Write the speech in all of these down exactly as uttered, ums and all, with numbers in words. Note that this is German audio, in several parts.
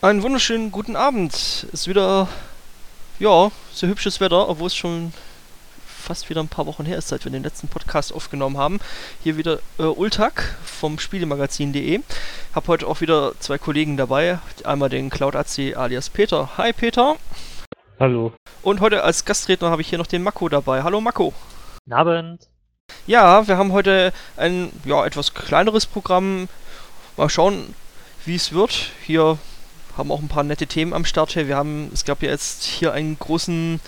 Einen wunderschönen guten Abend. Ist wieder, ja, sehr hübsches Wetter, obwohl es schon fast wieder ein paar Wochen her ist, seit wir den letzten Podcast aufgenommen haben. Hier wieder äh, Ultak vom Spielemagazin punkt de. Hab heute auch wieder zwei Kollegen dabei. Einmal den Cloud A C alias Peter. Hi Peter. Hallo. Und heute als Gastredner habe ich hier noch den Mako dabei. Hallo Mako. Guten Abend. Ja, wir haben heute ein ja, etwas kleineres Programm. Mal schauen, wie es wird. Hier haben auch ein paar nette Themen am Start hier. Wir haben, es gab ja jetzt hier einen großen,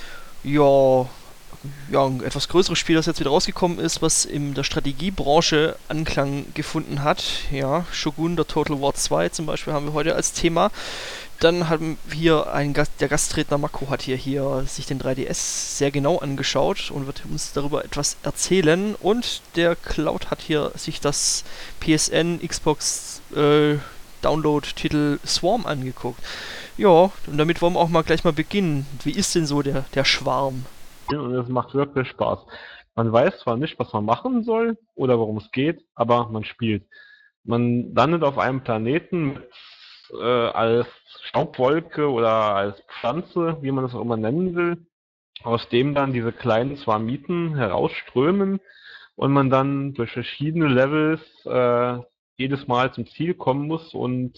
ja, ja, ein etwas größeres Spiel, das jetzt wieder rausgekommen ist, was in der Strategiebranche Anklang gefunden hat. Ja, Shogun, der Total War zwei zum Beispiel, haben wir heute als Thema. Dann haben wir einen Gast, der Gastredner Mako hat hier, hier sich den drei D S sehr genau angeschaut und wird uns darüber etwas erzählen. Und der Cloud hat hier sich das P S N, Xbox, äh, Download-Titel Swarm angeguckt. Ja, und damit wollen wir auch mal gleich mal beginnen. Wie ist denn so der, der Schwarm? Und es macht wirklich Spaß. Man weiß zwar nicht, was man machen soll oder worum es geht, aber man spielt. Man landet auf einem Planeten mit, äh, als Staubwolke oder als Pflanze, wie man das auch immer nennen will, aus dem dann diese kleinen Swarmiten herausströmen und man dann durch verschiedene Levels äh, jedes Mal zum Ziel kommen muss und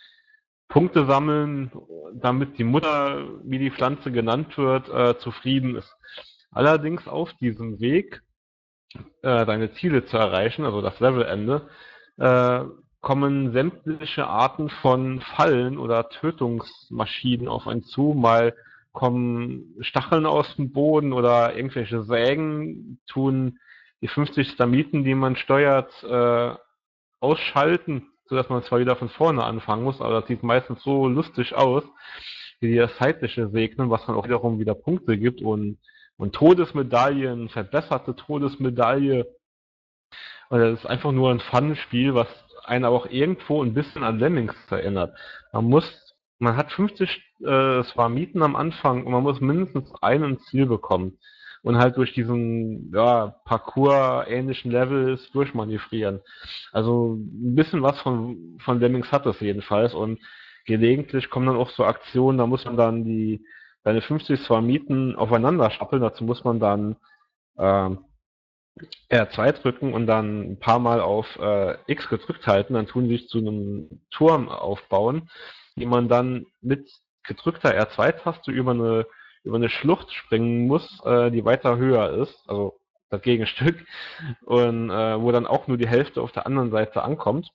Punkte sammeln, damit die Mutter, wie die Pflanze genannt wird, äh, zufrieden ist. Allerdings auf diesem Weg, äh, deine Ziele zu erreichen, also das Levelende, äh, kommen sämtliche Arten von Fallen oder Tötungsmaschinen auf einen zu. Mal kommen Stacheln aus dem Boden oder irgendwelche Sägen tun die fünfzig Stamiten, die man steuert, äh, ausschalten, sodass man zwar wieder von vorne anfangen muss, aber das sieht meistens so lustig aus, wie die das Zeitliche segnen, was dann auch wiederum wieder Punkte gibt und, und Todesmedaillen, verbesserte Todesmedaille. Und das ist einfach nur ein Fun-Spiel, was einen aber auch irgendwo ein bisschen an Lemmings erinnert. Man muss, man hat fünfzig äh, Swarmiten am Anfang und man muss mindestens einen Ziel bekommen und halt durch diesen ja, Parcours-ähnlichen Levels durchmanövrieren. Also ein bisschen was von, von Lemmings hat es jedenfalls und gelegentlich kommen dann auch so Aktionen, da muss man dann die seine fünfzig Swarmiten aufeinander stapeln, dazu muss man dann ähm, R zwei drücken und dann ein paar Mal auf äh, X gedrückt halten, dann tun sie sich zu einem Turm aufbauen, die man dann mit gedrückter R zwei Taste über eine über eine Schlucht springen muss, äh, die weiter höher ist, also das Gegenstück, und äh, wo dann auch nur die Hälfte auf der anderen Seite ankommt.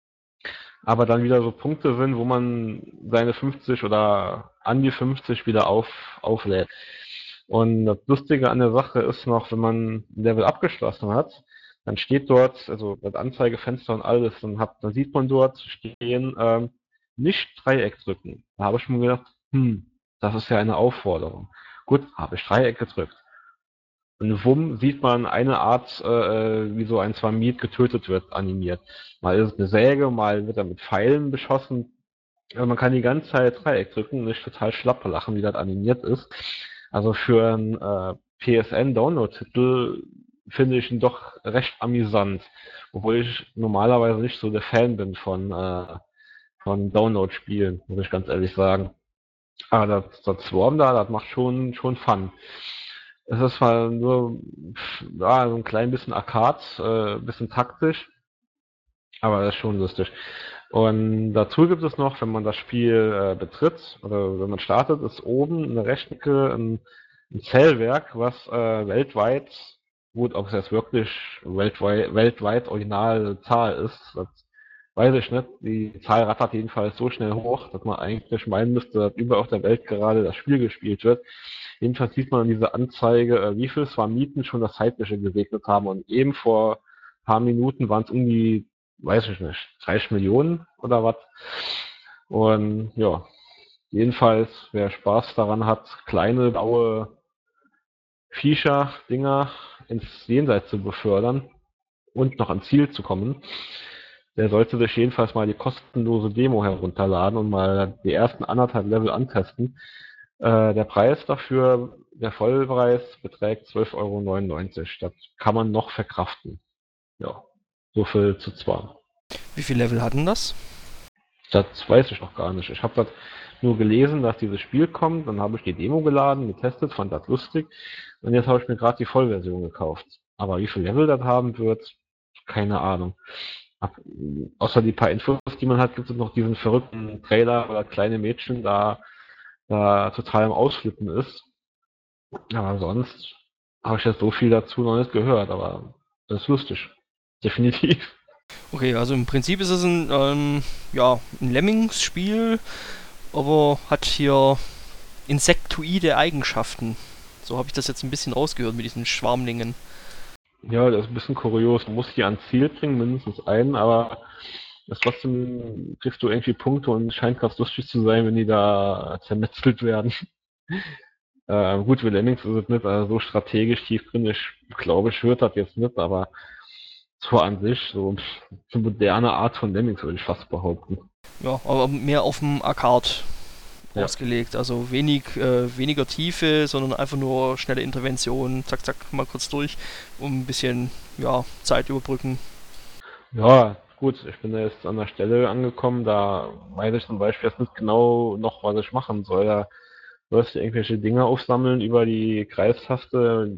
Aber dann wieder so Punkte sind, wo man seine fünfzig oder an die fünfzig wieder auf, auflädt. Und das Lustige an der Sache ist noch, wenn man ein Level abgeschlossen hat, dann steht dort, also das Anzeigefenster und alles, dann, hat, dann sieht man dort stehen, ähm, nicht Dreieck drücken. Da habe ich mir gedacht, hm, das ist ja eine Aufforderung. Gut, habe ich Dreieck gedrückt. Und wumm, sieht man eine Art, äh, wie so ein Swarmit getötet wird, animiert. Mal ist es eine Säge, mal wird er mit Pfeilen beschossen. Also man kann die ganze Zeit Dreieck drücken und ich total schlapp lachen, wie das animiert ist. Also für einen äh, P S N-Download-Titel finde ich ihn doch recht amüsant. Obwohl ich normalerweise nicht so der Fan bin von, äh, von Download-Spielen, muss ich ganz ehrlich sagen. Aber das, das Swarm da, das macht schon, schon Fun. Es ist zwar nur ja, so ein klein bisschen Arcade, äh, ein bisschen taktisch, aber das ist schon lustig. Und dazu gibt es noch, wenn man das Spiel äh, betritt oder wenn man startet, ist oben in der rechten Ecke ein, ein Zählwerk, was äh, weltweit, gut, ob es jetzt wirklich weltweit, weltweit originale Zahl ist, das weiß ich nicht. Die Zahl rattert jedenfalls so schnell hoch, dass man eigentlich meinen müsste, dass überall auf der Welt gerade das Spiel gespielt wird. Jedenfalls sieht man diese Anzeige, äh, wie viel Swarmiten schon das Zeitliche gesegnet haben. Und eben vor ein paar Minuten waren es irgendwie, weiß ich nicht, dreißig Millionen oder was. Und ja, jedenfalls, wer Spaß daran hat, kleine, blaue Viecher, Dinger ins Jenseits zu befördern und noch ans Ziel zu kommen, der sollte sich jedenfalls mal die kostenlose Demo herunterladen und mal die ersten anderthalb Level antesten. Äh, der Preis dafür, der Vollpreis, beträgt zwölf Euro neunundneunzig. Das kann man noch verkraften. Ja, so viel zu zwar. Wie viel Level hatten das? Das weiß ich noch gar nicht. Ich habe das nur gelesen, dass dieses Spiel kommt, dann habe ich die Demo geladen, getestet, fand das lustig und jetzt habe ich mir gerade die Vollversion gekauft. Aber wie viel Level das haben wird, keine Ahnung. Ab, außer die paar Infos, die man hat, gibt es noch diesen verrückten Trailer, wo das kleine Mädchen da, da total am Ausflippen ist. Aber sonst habe ich jetzt so viel dazu noch nicht gehört, aber das ist lustig. Definitiv. Okay, also im Prinzip ist es ein, ähm, ja, ein Lemmings-Spiel, aber hat hier insektoide Eigenschaften. So habe ich das jetzt ein bisschen rausgehört mit diesen Schwarmlingen. Ja, das ist ein bisschen kurios. Du musst die ans Ziel bringen, mindestens einen, aber das trotzdem kriegst du irgendwie Punkte und es scheint ganz lustig zu sein, wenn die da zermetzelt werden. Äh, gut, wie Lemmings ist es nicht, also so strategisch tiefgründig, glaube ich, wird das jetzt nicht, aber so an sich, so eine moderne Art von Lemmings würde ich fast behaupten. Ja, aber mehr auf dem Arcade Ja. ausgelegt. Also wenig, äh, weniger Tiefe, sondern einfach nur schnelle Intervention, zack, zack, mal kurz durch, um ein bisschen, ja, Zeit überbrücken. Ja, gut, ich bin da jetzt an der Stelle angekommen, da weiß ich zum Beispiel jetzt nicht genau noch, was ich machen soll. Da wirst du irgendwelche Dinge aufsammeln über die Kreistaste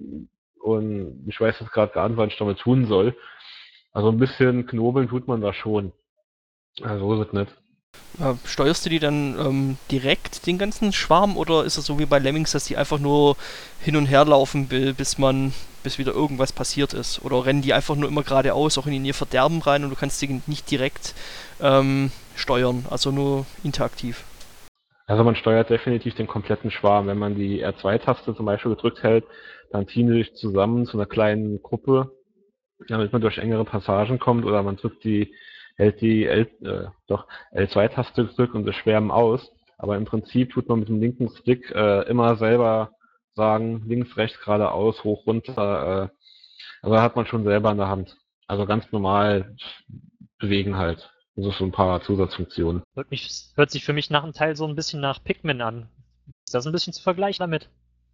und ich weiß jetzt gerade gar nicht, was ich damit tun soll. Also ein bisschen knobeln tut man da schon. Also so ist es nicht. Ja, steuerst du die dann ähm, direkt, den ganzen Schwarm, oder ist es so wie bei Lemmings, dass die einfach nur hin und her laufen, bi- bis man, bis wieder irgendwas passiert ist? Oder rennen die einfach nur immer geradeaus, auch in ihr Verderben rein und du kannst die nicht direkt ähm, steuern, also nur interaktiv? Also man steuert definitiv den kompletten Schwarm. Wenn man die R zwei Taste zum Beispiel gedrückt hält, dann ziehen die sich zusammen zu einer kleinen Gruppe, damit man durch engere Passagen kommt, oder man drückt die, hält die L, äh, doch L zwei Taste gedrückt und sie schwärmen aus. Aber im Prinzip tut man mit dem linken Stick äh, immer selber sagen, links, rechts, geradeaus, hoch, runter. Äh, also hat man schon selber in der Hand. Also ganz normal bewegen halt. Das ist so ein paar Zusatzfunktionen. Hört, mich, hört sich für mich nach einem Teil so ein bisschen nach Pikmin an. Ist das ein bisschen zu vergleichen damit?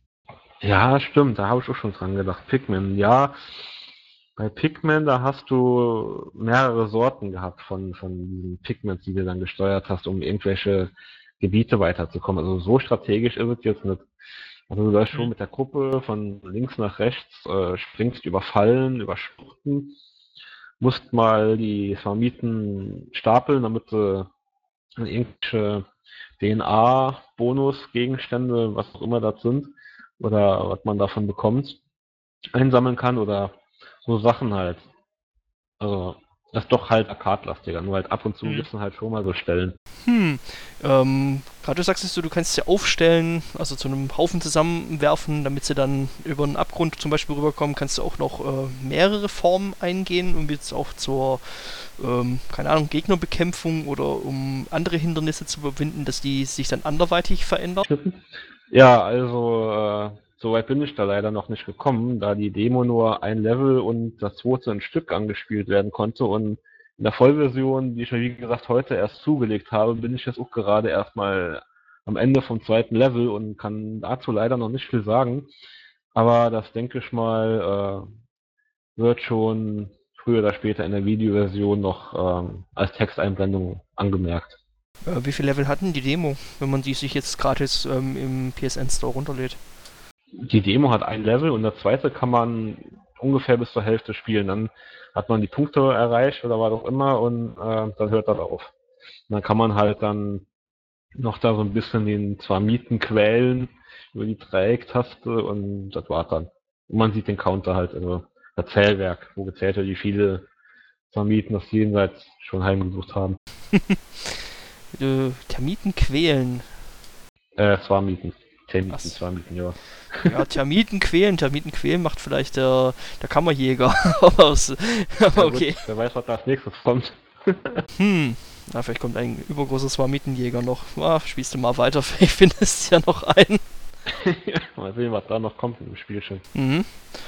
Ja, stimmt, da habe ich auch schon dran gedacht. Pikmin, ja. Bei Pikmin, da hast du mehrere Sorten gehabt von, von diesen Pigments, die du dann gesteuert hast, um irgendwelche Gebiete weiterzukommen. Also so strategisch ist es jetzt nicht. Also du läufst schon Hm. mit der Gruppe von links nach rechts, äh, springst über Fallen, über Schluchten, musst mal die Termiten stapeln, damit du irgendwelche D N A-Bonus-Gegenstände, was auch immer das sind, oder was man davon bekommt, einsammeln kann oder so Sachen halt. Also, das ist doch halt Arcade-lastiger, nur halt ab und zu Hm. gibt es dann halt schon mal so Stellen. Hm, ähm, gerade du sagst du, du kannst sie aufstellen, also zu einem Haufen zusammenwerfen, damit sie dann über einen Abgrund zum Beispiel rüberkommen, kannst du auch noch äh, mehrere Formen eingehen, um jetzt auch zur, ähm, keine Ahnung, Gegnerbekämpfung oder um andere Hindernisse zu überwinden, dass die sich dann anderweitig verändern. Ja, also, äh, so weit bin ich da leider noch nicht gekommen, da die Demo nur ein Level und das zweite ein Stück angespielt werden konnte und in der Vollversion, die ich mir wie gesagt heute erst zugelegt habe, bin ich jetzt auch gerade erstmal am Ende vom zweiten Level und kann dazu leider noch nicht viel sagen. Aber das denke ich mal, äh, wird schon früher oder später in der Videoversion noch ähm, als Texteinblendung angemerkt. Äh, wie viel Level hatten die Demo, wenn man die sich jetzt gratis ähm, im P S N Store runterlädt? Die Demo hat ein Level und das zweite kann man ungefähr bis zur Hälfte spielen. Dann hat man die Punkte erreicht oder was auch immer und äh, dann hört das auf. Und dann kann man halt dann noch da so ein bisschen den Termiten quälen über die Dreiecktaste und das war's dann. Und man sieht den Counter halt, also das Zählwerk, wo gezählt wird, wie viele Termiten das jenseits schon heimgesucht haben. Äh, Termiten quälen. Äh, Termiten. Termiten, Was? Termiten, ja. Ja, Termiten quälen, Termiten quälen macht vielleicht der, der Kammerjäger. aber es- aber Ja, gut, okay. wer weiß, was da als nächstes kommt. Hm. Na, vielleicht kommt ein übergroßer Termitenjäger noch. Ah, spielst du mal weiter, vielleicht findest du ja noch einen. Mal sehen, was da noch kommt im Spielchen. Mhm.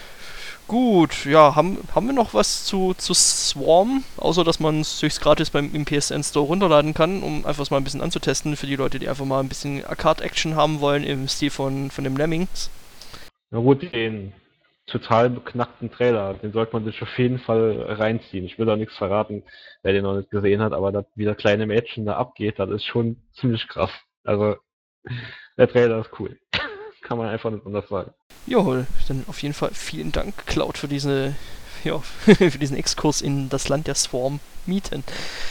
Gut, ja, haben, haben wir noch was zu, zu Swarm? Außer, dass man es durchs gratis beim im P S N Store runterladen kann, um einfach mal ein bisschen anzutesten für die Leute, die einfach mal ein bisschen Arcade-Action haben wollen im Stil von, von dem Lemmings. Na gut, den, total beknackten Trailer. Den sollte man sich auf jeden Fall reinziehen. Ich will da nichts verraten, wer den noch nicht gesehen hat, aber das, wie das kleine Mädchen da abgeht, das ist schon ziemlich krass. Also, der Trailer ist cool. Kann man einfach nicht anders sagen. Jawohl, dann auf jeden Fall vielen Dank, Cloud, für diese, ja, für diesen Exkurs in das Land der Swarm-Mieten.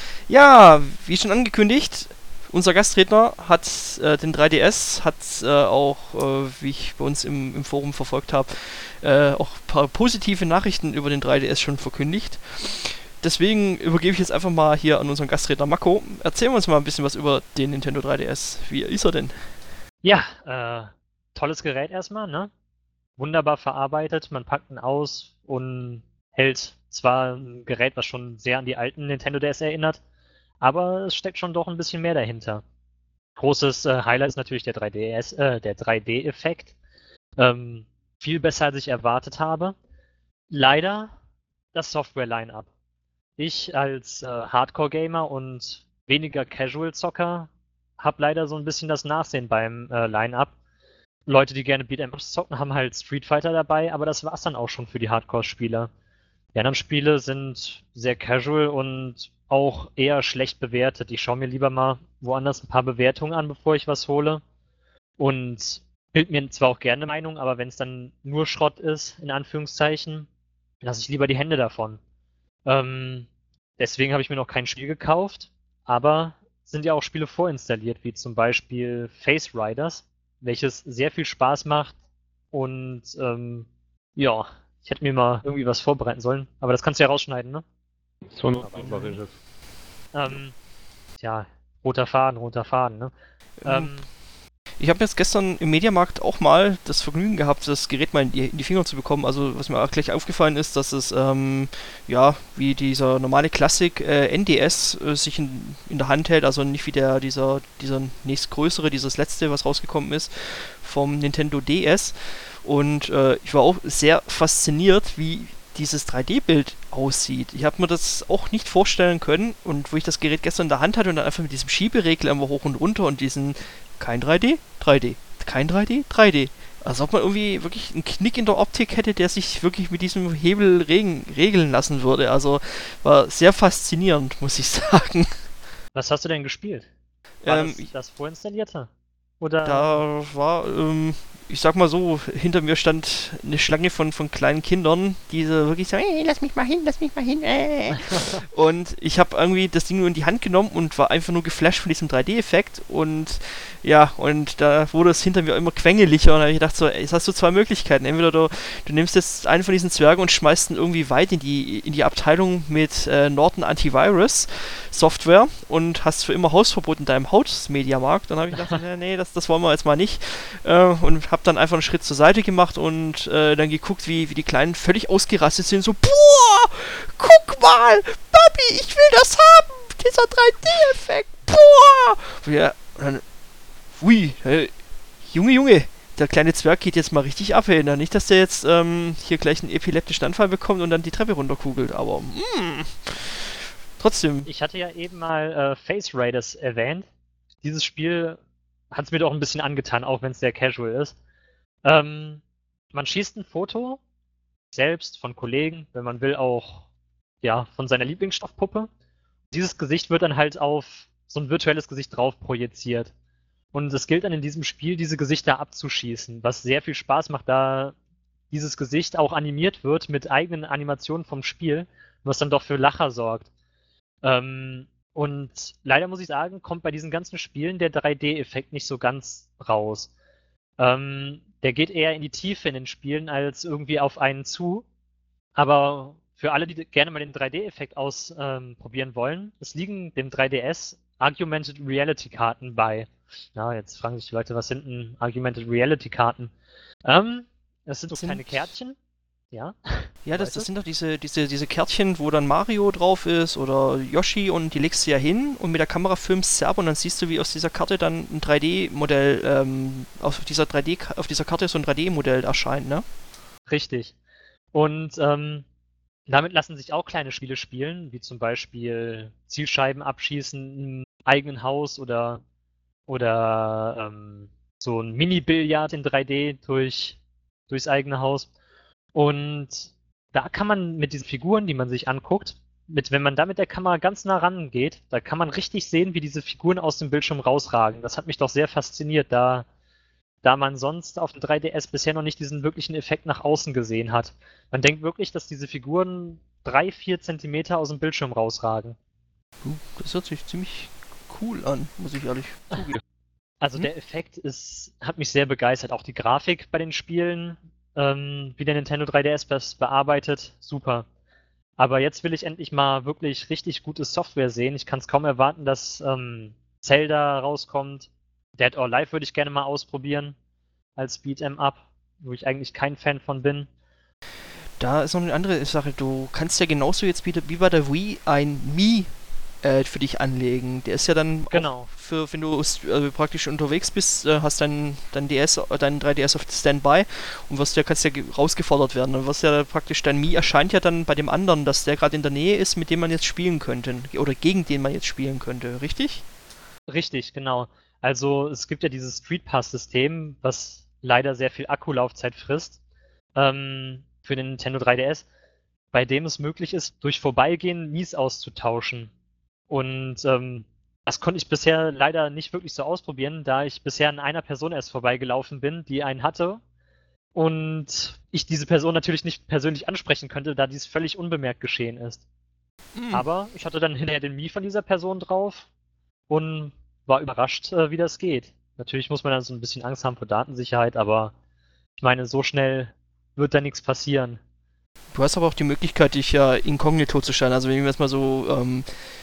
Ja, wie schon angekündigt, unser Gastredner hat äh, den drei D S, hat äh, auch, äh, wie ich bei uns im, im Forum verfolgt habe, äh, auch ein paar positive Nachrichten über den drei D S schon verkündigt. Deswegen übergebe ich jetzt einfach mal hier an unseren Gastredner Mako. Erzählen wir uns mal ein bisschen was über den Nintendo drei D S. Wie ist er denn? Ja, äh, tolles Gerät erstmal, ne? Wunderbar verarbeitet, man packt ihn aus und hält zwar ein Gerät, was schon sehr an die alten Nintendo D S erinnert, aber es steckt schon doch ein bisschen mehr dahinter. Großes äh, Highlight ist natürlich der drei D S, äh, der drei D-Effekt. Ähm, viel besser, als ich erwartet habe. Leider das Software-Line-Up. Ich als äh, Hardcore-Gamer und weniger Casual-Zocker habe leider so ein bisschen das Nachsehen beim äh, Line-Up. Leute, die gerne Beat'em-Ups zocken, haben halt Street Fighter dabei, aber das war's dann auch schon für die Hardcore-Spieler. Die anderen Spiele sind sehr casual und auch eher schlecht bewertet. Ich schaue mir lieber mal woanders ein paar Bewertungen an, bevor ich was hole. Und bild mir zwar auch gerne eine Meinung, aber wenn es dann nur Schrott ist, in Anführungszeichen, lasse ich lieber die Hände davon. Ähm, deswegen habe ich mir noch kein Spiel gekauft, aber sind ja auch Spiele vorinstalliert, wie zum Beispiel Face Riders, welches sehr viel Spaß macht und ähm, ja, ich hätte mir mal irgendwie was vorbereiten sollen, aber das kannst du ja rausschneiden, ne? So ein Überrisches. Ähm, ja, roter Faden, roter Faden, ne? Ähm, Ich habe jetzt gestern im Mediamarkt auch mal das Vergnügen gehabt, das Gerät mal in die, in die Finger zu bekommen. Also was mir auch gleich aufgefallen ist, dass es ähm, ja wie dieser normale Klassik äh, N D S äh, sich in, in der Hand hält, also nicht wie der dieser dieser nächstgrößere, dieses letzte, was rausgekommen ist vom Nintendo D S. Und äh, ich war auch sehr fasziniert, wie dieses drei D-Bild aussieht. Ich habe mir das auch nicht vorstellen können, und wo ich das Gerät gestern in der Hand hatte und dann einfach mit diesem Schieberegler immer hoch und runter und diesen kein drei D, drei D, kein drei D, drei D. Als ob man irgendwie wirklich einen Knick in der Optik hätte, der sich wirklich mit diesem Hebel regen, regeln lassen würde. Also war sehr faszinierend, muss ich sagen. was hast du denn gespielt? War Ähm, das das vorinstallierte? Oder? Da war, ähm, ich sag mal so, hinter mir stand eine Schlange von, von kleinen Kindern, die so wirklich so, ey, lass mich mal hin, lass mich mal hin, äh. Und ich habe irgendwie das Ding nur in die Hand genommen und war einfach nur geflasht von diesem drei D-Effekt und ja, und da wurde es hinter mir immer quengeliger und da habe ich gedacht so, ey, jetzt hast du zwei Möglichkeiten. Entweder du, du nimmst jetzt einen von diesen Zwergen und schmeißt ihn irgendwie weit in die, in die Abteilung mit äh, Norton Antivirus Software und hast für immer Hausverbot in deinem Haus-Mediamarkt. Dann habe ich gedacht, nee, nee, das, das wollen wir jetzt mal nicht. Äh, und habe dann einfach einen Schritt zur Seite gemacht und äh, dann geguckt, wie, wie die Kleinen völlig ausgerastet sind. So, boah, guck mal, Papi, ich will das haben, dieser drei D-Effekt, boah. Und ja, und dann, ui, hey, Junge, Junge, der kleine Zwerg geht jetzt mal richtig ab, ey. Nicht, dass der jetzt ähm, hier gleich einen epileptischen Anfall bekommt und dann die Treppe runterkugelt, aber mm, trotzdem. Ich hatte ja eben mal äh, Face Raiders erwähnt. Dieses Spiel hat es mir doch ein bisschen angetan, auch wenn es sehr casual ist. Ähm, man schießt ein Foto, selbst von Kollegen, wenn man will auch ja von seiner Lieblingsstoffpuppe. Dieses Gesicht wird dann halt auf so ein virtuelles Gesicht drauf projiziert. Und es gilt dann in diesem Spiel, diese Gesichter abzuschießen, was sehr viel Spaß macht, da dieses Gesicht auch animiert wird mit eigenen Animationen vom Spiel, was dann doch für Lacher sorgt. Ähm, und leider muss ich sagen, kommt bei diesen ganzen Spielen der drei D-Effekt nicht so ganz raus. Ähm, der geht eher in die Tiefe in den Spielen als irgendwie auf einen zu. Aber für alle, die gerne mal den drei D-Effekt ausprobieren ähm, wollen, es liegen dem drei D S Augmented Reality Karten bei. Na, jetzt fragen sich die Leute, was sind denn Augmented Reality Karten? Ähm, das sind so kleine Kärtchen. Ja. Ja, das, das sind doch diese, diese, diese Kärtchen, wo dann Mario drauf ist oder Yoshi und die legst du ja hin und mit der Kamera filmst du ab und dann siehst du, wie aus dieser Karte dann ein drei D-Modell, ähm, auf dieser drei D, auf dieser Karte so ein drei D-Modell erscheint, ne? Richtig. Und ähm, damit lassen sich auch kleine Spiele spielen, wie zum Beispiel Zielscheiben abschießen im eigenen Haus oder, oder ähm, so ein Mini-Billard in drei D durch, durchs eigene Haus. Und da kann man mit diesen Figuren, die man sich anguckt, mit, wenn man da mit der Kamera ganz nah rangeht, da kann man richtig sehen, wie diese Figuren aus dem Bildschirm rausragen. Das hat mich doch sehr fasziniert, da, da man sonst auf dem drei D S bisher noch nicht diesen wirklichen Effekt nach außen gesehen hat. Man denkt wirklich, dass diese Figuren drei, vier Zentimeter aus dem Bildschirm rausragen. Uh, das hört sich ziemlich cool an, muss ich ehrlich zugeben. Also Mhm. der Effekt ist, hat mich sehr begeistert. Auch die Grafik bei den Spielen, ähm, wie der Nintendo drei D S das bearbeitet, super. Aber jetzt will ich endlich mal wirklich richtig gute Software sehen. Ich kann es kaum erwarten, dass ähm, Zelda rauskommt. Dead or Alive würde ich gerne mal ausprobieren als Beat'em Up, wo ich eigentlich kein Fan von bin. Da ist noch eine andere Sache. Du kannst ja genauso jetzt wie, wie bei der Wii ein Mii äh, für dich anlegen. Der ist ja dann Genau. auch für, wenn du äh, praktisch unterwegs bist, äh, hast dein, dein D S, äh, dein drei D S auf Standby und wirst ja, kannst ja ge- rausgefordert werden. Dann wirst ja praktisch, dein Mii erscheint ja dann bei dem anderen, dass der gerade in der Nähe ist, mit dem man jetzt spielen könnte. Oder gegen den man jetzt spielen könnte, richtig? Richtig, genau. Also es gibt ja dieses Street Pass-System, was leider sehr viel Akkulaufzeit frisst, ähm, für den Nintendo drei D S, bei dem es möglich ist, durch Vorbeigehen Mies auszutauschen. Und ähm, das konnte ich bisher leider nicht wirklich so ausprobieren, da ich bisher an einer Person erst vorbeigelaufen bin, die einen hatte. Und ich diese Person natürlich nicht persönlich ansprechen könnte, da dies völlig unbemerkt geschehen ist. Hm. Aber ich hatte dann hinterher den Mii von dieser Person drauf und war überrascht, äh, wie das geht. Natürlich muss man dann so ein bisschen Angst haben vor Datensicherheit, aber ich meine, so schnell wird da nichts passieren. Du hast aber auch die Möglichkeit, dich ja inkognito zu stellen. Also wenn wir jetzt mal so, ähm,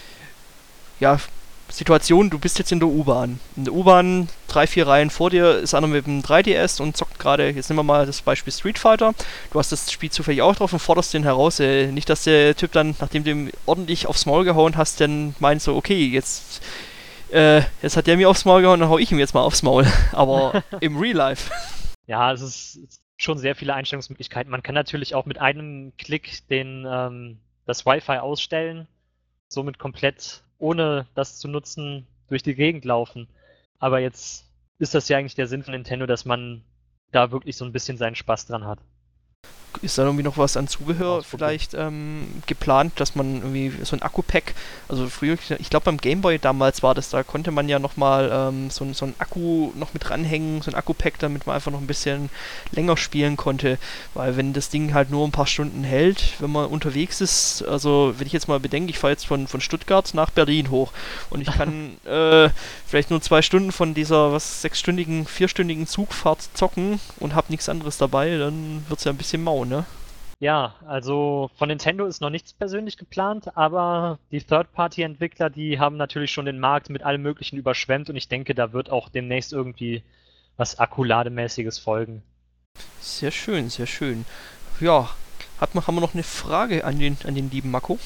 ja, Situation, du bist jetzt in der U-Bahn. In der U-Bahn, drei, vier Reihen vor dir ist einer mit dem drei D S und zockt gerade, jetzt nehmen wir mal das Beispiel Street Fighter. Du hast das Spiel zufällig auch drauf und forderst den heraus. Äh, nicht, dass der Typ dann, nachdem du ihm ordentlich aufs Maul gehauen hast, dann meint so, okay, jetzt, äh, jetzt hat der mir aufs Maul gehauen, dann hau ich ihm jetzt mal aufs Maul. Aber im Real Life. Ja, es ist schon sehr viele Einstellungsmöglichkeiten. Man kann natürlich auch mit einem Klick den, ähm, das Wi-Fi ausstellen, somit komplett ohne das zu nutzen durch die Gegend laufen. Aber jetzt ist das ja eigentlich der Sinn von Nintendo, dass man da wirklich so ein bisschen seinen Spaß dran hat. Ist da irgendwie noch was an Zubehör Ausprobieren. vielleicht ähm, geplant, dass man irgendwie so ein Akku-Pack, also früher, ich glaube beim Gameboy damals war das, da konnte man ja nochmal ähm, so, so ein Akku noch mit ranhängen, so ein Akku-Pack, damit man einfach noch ein bisschen länger spielen konnte, weil wenn das Ding halt nur ein paar Stunden hält, wenn man unterwegs ist, also wenn ich jetzt mal bedenke, ich fahre jetzt von, von Stuttgart nach Berlin hoch und ich kann äh, vielleicht nur zwei Stunden von dieser was sechsstündigen, vierstündigen Zugfahrt zocken und habe nichts anderes dabei, dann wird es ja ein bisschen mau, ne? Ja, also von Nintendo ist noch nichts persönlich geplant, aber die Third-Party-Entwickler, die haben natürlich schon den Markt mit allem Möglichen überschwemmt und ich denke, da wird auch demnächst irgendwie was Akkulademäßiges folgen. Sehr schön, sehr schön. Ja, hat man, haben wir noch eine Frage an den, an den lieben Mako?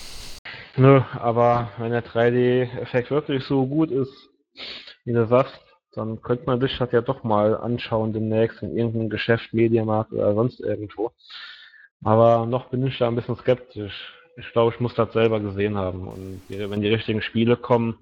Nö, aber wenn der drei D-Effekt wirklich so gut ist, wie du sagst, dann könnte man sich das ja doch mal anschauen demnächst in irgendeinem Geschäft, Mediamarkt oder sonst irgendwo. Aber noch bin ich da ein bisschen skeptisch. Ich glaube, ich muss das selber gesehen haben. Und die- wenn die richtigen Spiele kommen,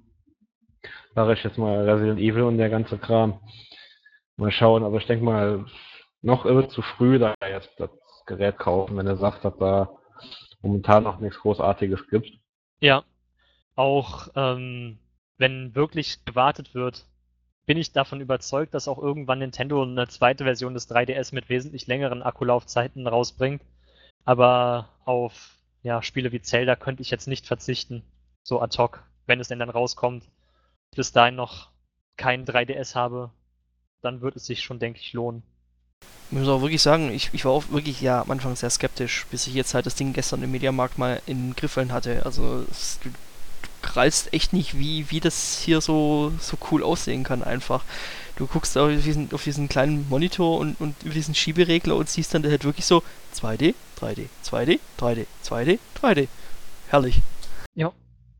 sage ich jetzt mal Resident Evil und der ganze Kram. Mal schauen, aber ich denke mal, noch ist es zu früh, da jetzt das Gerät kaufen, wenn er sagt, dass da momentan noch nichts Großartiges gibt. Ja, auch ähm, wenn wirklich gewartet wird, bin ich davon überzeugt, dass auch irgendwann Nintendo eine zweite Version des drei D S mit wesentlich längeren Akkulaufzeiten rausbringt. Aber auf ja, Spiele wie Zelda könnte ich jetzt nicht verzichten, so ad hoc, wenn es denn dann rauskommt. Bis dahin noch kein drei D S habe, dann wird es sich schon, denke ich, lohnen. Ich muss auch wirklich sagen, ich, ich war auch wirklich ja am Anfang sehr skeptisch, bis ich jetzt halt das Ding gestern im Mediamarkt mal in Griffeln hatte. Also es, du, du greifst echt nicht, wie, wie das hier so, so cool aussehen kann einfach. Du guckst auf diesen, auf diesen kleinen Monitor und, und über diesen Schieberegler und siehst dann halt wirklich so zwei D, drei D, zwei D, drei D, zwei D, drei D. Herrlich. Ja.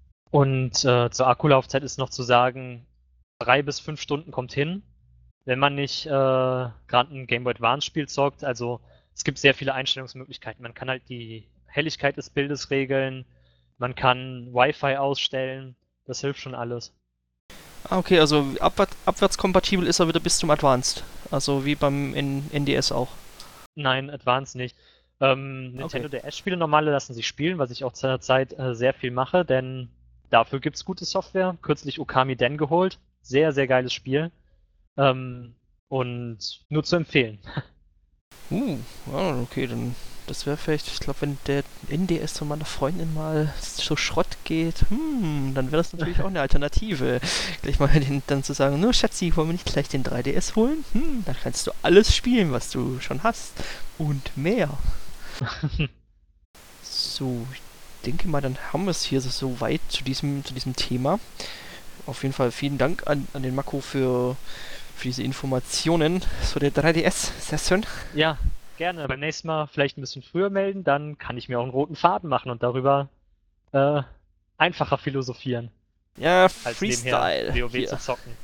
Und äh, zur Akkulaufzeit ist noch zu sagen, drei bis fünf Stunden kommt hin, wenn man nicht äh, gerade ein Game Boy Advance Spiel zockt. Also es gibt sehr viele Einstellungsmöglichkeiten. Man kann halt die Helligkeit des Bildes regeln, man kann Wi-Fi ausstellen, das hilft schon alles. Ah, okay, also abwärts, abwärtskompatibel ist er wieder bis zum Advanced. Also wie beim N- NDS auch. Nein, Advance nicht. Ähm, Nintendo Okay. D S-Spiele normale lassen sich spielen, was ich auch zu einer Zeit äh, sehr viel mache, denn dafür gibt's gute Software. Kürzlich Okami Den geholt. Sehr, sehr geiles Spiel. Ähm, und nur zu empfehlen. Uh, ja, okay, dann das wäre vielleicht, ich glaube, wenn der N D S von meiner Freundin mal so Schrott geht, hm, dann wäre das natürlich auch eine Alternative. Gleich mal den, dann zu sagen, nur Schatzi, wollen wir nicht gleich den drei D S holen? Hm, dann kannst du alles spielen, was du schon hast. Und mehr. So, ich denke mal, dann haben wir es hier so, so weit zu diesem, zu diesem Thema. Auf jeden Fall vielen Dank an, an den Mako für, für diese Informationen. So, der drei D S, sehr schön. Ja, gerne. Beim nächsten Mal vielleicht ein bisschen früher melden, dann kann ich mir auch einen roten Faden machen und darüber äh, einfacher philosophieren, Ja, als nebenher Freestyle. WoW Hier. zu zocken.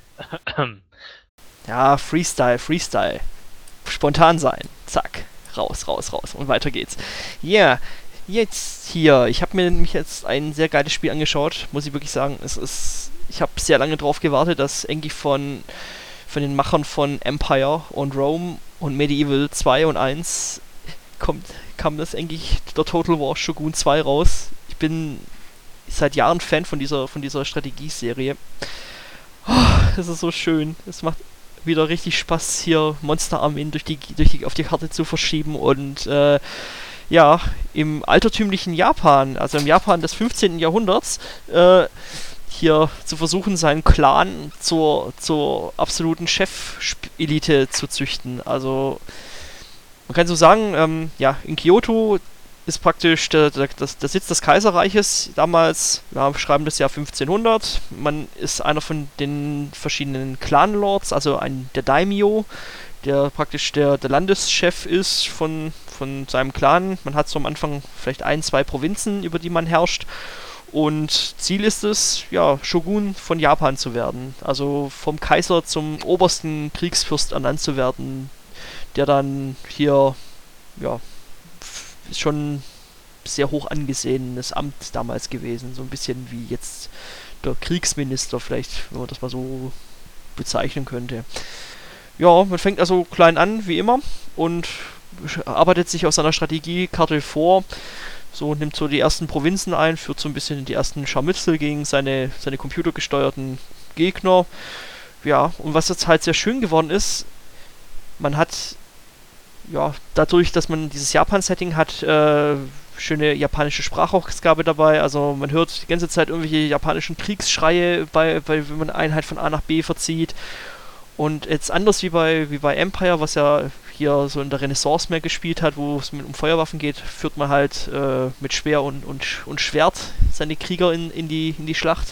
Ja, Freestyle, Freestyle. Spontan sein. Zack. Raus, raus, raus. Und weiter geht's. Ja, yeah, jetzt hier. Ich habe mir nämlich jetzt ein sehr geiles Spiel angeschaut. Muss ich wirklich sagen. Es ist. Ich habe sehr lange drauf gewartet, dass irgendwie von, von den Machern von Empire und Rome und Medieval zwei und eins kommt, kam das eigentlich der Total War Shogun zwei raus. Ich bin seit Jahren Fan von dieser, von dieser Strategieserie. Oh, es ist so schön. Es macht wieder richtig Spaß, hier Monsterarmeen durch die, durch die, auf die Karte zu verschieben und äh, ja, im altertümlichen Japan, also im Japan des fünfzehnten. Jahrhunderts, äh, hier zu versuchen, seinen Clan zur, zur absoluten Chef-Elite zu züchten. Also man kann so sagen, ähm, ja, in Kyoto ist praktisch der, der, das, der Sitz des Kaiserreiches damals, ja, wir schreiben das Jahr fünfzehnhundert. Man ist einer von den verschiedenen Clanlords, also ein, der Daimyo, der praktisch der, der Landeschef ist von, von seinem Clan. Man hat so am Anfang vielleicht ein, zwei Provinzen, über die man herrscht. Und Ziel ist es, ja, Shogun von Japan zu werden. Also vom Kaiser zum obersten Kriegsfürst ernannt zu werden, der dann hier, ja, ist schon sehr hoch angesehenes Amt damals gewesen. So ein bisschen wie jetzt der Kriegsminister vielleicht, wenn man das mal so bezeichnen könnte. Ja, man fängt also klein an, wie immer, und arbeitet sich aus seiner Strategiekarte vor. So nimmt so die ersten Provinzen ein, führt so ein bisschen die ersten Scharmützel gegen seine, seine computergesteuerten Gegner. Ja, und was jetzt halt sehr schön geworden ist, man hat ja, dadurch, dass man dieses Japan-Setting hat, äh, schöne japanische Sprachausgabe dabei. Also man hört die ganze Zeit irgendwelche japanischen Kriegsschreie, bei, bei, wenn man eine Einheit von A nach B verzieht. Und jetzt anders wie bei, wie bei Empire, was ja hier so in der Renaissance mehr gespielt hat, wo es um Feuerwaffen geht, führt man halt äh, mit Speer und, und, und Schwert seine Krieger in, in, die, in die Schlacht.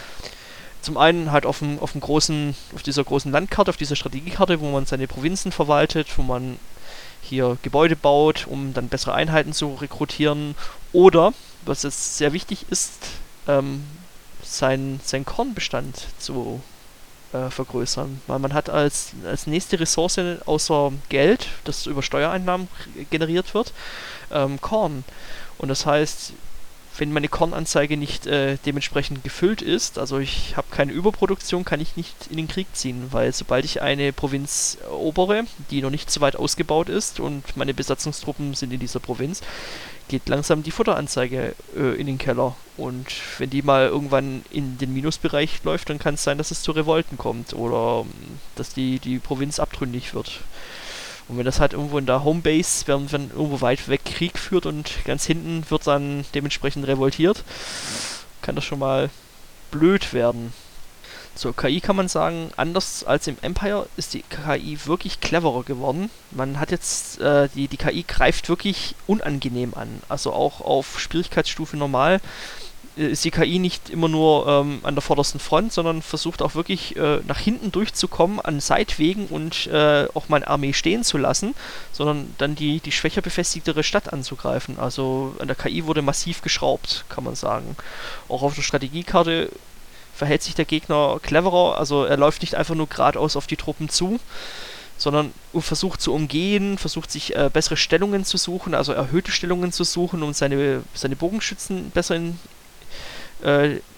Zum einen halt auf, dem, auf, dem großen, auf dieser großen Landkarte, auf dieser Strategiekarte, wo man seine Provinzen verwaltet, wo man hier Gebäude baut, um dann bessere Einheiten zu rekrutieren. Oder, was jetzt sehr wichtig ist, ähm, sein, sein Kornbestand zu äh, vergrößern. Weil man hat als, als nächste Ressource außer Geld, das über Steuereinnahmen generiert wird, ähm, Korn. Und das heißt, wenn meine Kornanzeige nicht äh, dementsprechend gefüllt ist, also ich habe keine Überproduktion, kann ich nicht in den Krieg ziehen, weil sobald ich eine Provinz erobere, die noch nicht so weit ausgebaut ist und meine Besatzungstruppen sind in dieser Provinz, geht langsam die Futteranzeige äh, in den Keller. Und wenn die mal irgendwann in den Minusbereich läuft, dann kann es sein, dass es zu Revolten kommt oder dass die, die Provinz abtrünnig wird. Und wenn das halt irgendwo in der Homebase, während wenn irgendwo weit weg Krieg führt und ganz hinten wird dann dementsprechend revoltiert, kann das schon mal blöd werden. Zur K I kann man sagen, anders als im Empire ist die K I wirklich cleverer geworden. Man hat jetzt, äh, die, die K I greift wirklich unangenehm an. Also auch auf Schwierigkeitsstufe normal ist die K I nicht immer nur ähm, an der vordersten Front, sondern versucht auch wirklich äh, nach hinten durchzukommen an Seitwegen und äh, auch mal eine Armee stehen zu lassen, sondern dann die, die schwächer befestigtere Stadt anzugreifen. Also an der K I wurde massiv geschraubt, kann man sagen. Auch auf der Strategiekarte verhält sich der Gegner cleverer, also er läuft nicht einfach nur geradeaus auf die Truppen zu, sondern versucht zu umgehen, versucht sich äh, bessere Stellungen zu suchen, also erhöhte Stellungen zu suchen, um seine, seine Bogenschützen besser in äh,